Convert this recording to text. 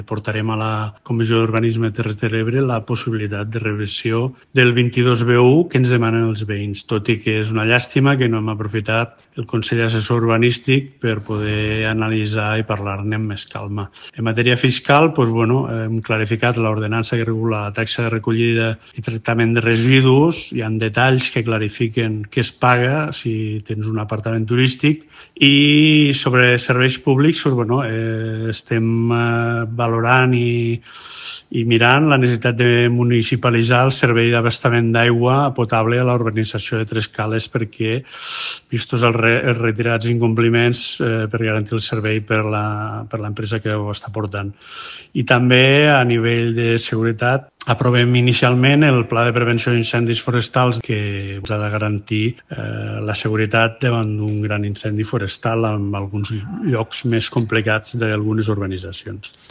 Portarem a la Comissió d'Urbanisme de Terres de l'Ebre la possibilitat de revisió del 22B1 que ens demanen els veïns, tot i que és una llàstima que no hem aprofitat el Consell Assessor Urbanístic per poder analitzar i parlar-ne amb més calma. En matèria fiscal, hem clarificat l'ordenança que regula la taxa de recollida i tractament de residus. Hi ha detalls que clarifiquen què es paga si tens un apartament turístic, i sobre serveis públics estem valorant i mirant la necessitat de municipalitzar el servei d'abastament d'aigua potable a la urbanització de Tres Cales perquè, vistos els retirats incompliments, per garantir el servei per l'empresa que ho està portant. I també a nivell de seguretat aprovem inicialment el Pla de Prevenció d'Incendis Forestals que ha de garantir la seguretat davant d'un gran incendi forestal en alguns llocs més complicats d'algunes urbanitzacions.